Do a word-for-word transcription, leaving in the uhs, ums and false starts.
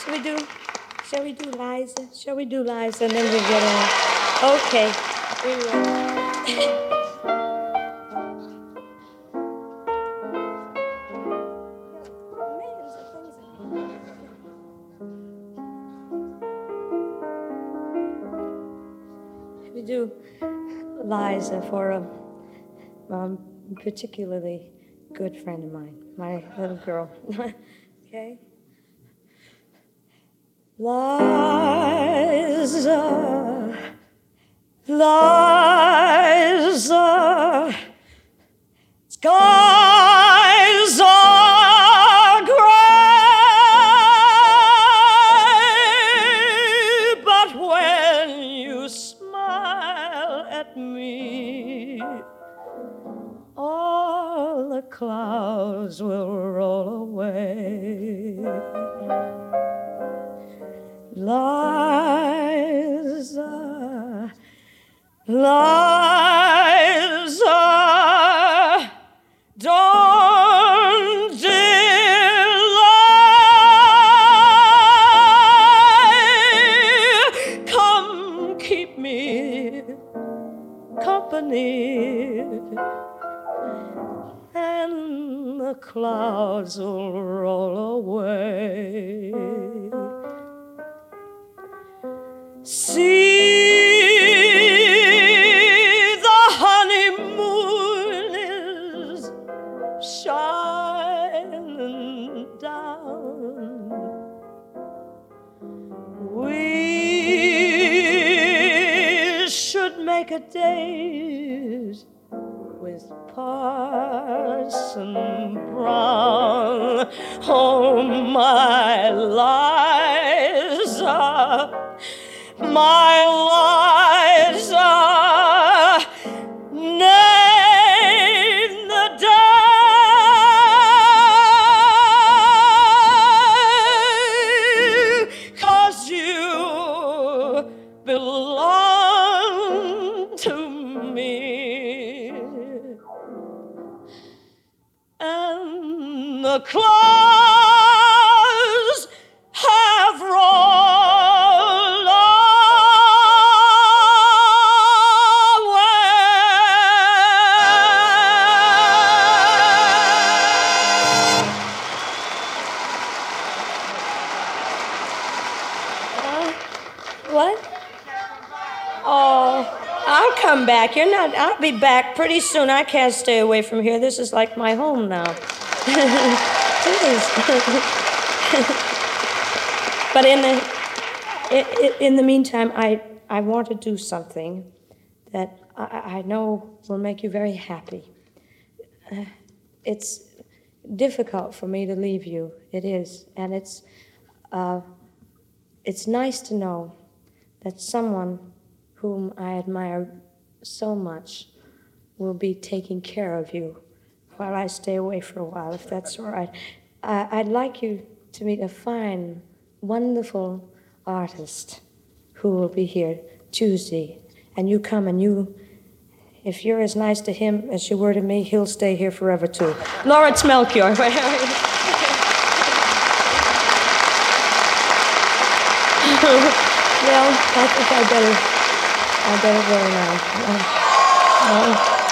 Shall we do, shall we do Liza? Shall we do Liza and then we get on? Okay, we will. We do Liza for a um, particularly good friend of mine, my little girl. Okay? Liza, Liza, skies are gray, but when you smile at me, all the clouds will roll away. Liza, Liza, don't delay. Come keep me company, and the clouds will roll away. See, the honeymoon is shining down. We should make a date with Parson Brown. Oh, my Liza, my Liza, name the day, 'cause you belong to me, and the clouds have rolled What? Oh, I'll come back. You're not, I'll be back pretty soon. I can't stay away from here. This is like my home now. It is. But in the, in, in the meantime, I, I want to do something that I, I know will make you very happy. Uh, it's difficult for me to leave you. It is. And it's, uh, it's nice to know that someone whom I admire so much will be taking care of you while I stay away for a while, if that's all right. I, I'd like you to meet a fine, wonderful artist who will be here Tuesday. And you come and you, if you're as nice to him as you were to me, he'll stay here forever too. Lawrence Melchior. Well, I think I better, I better go now. Uh, uh,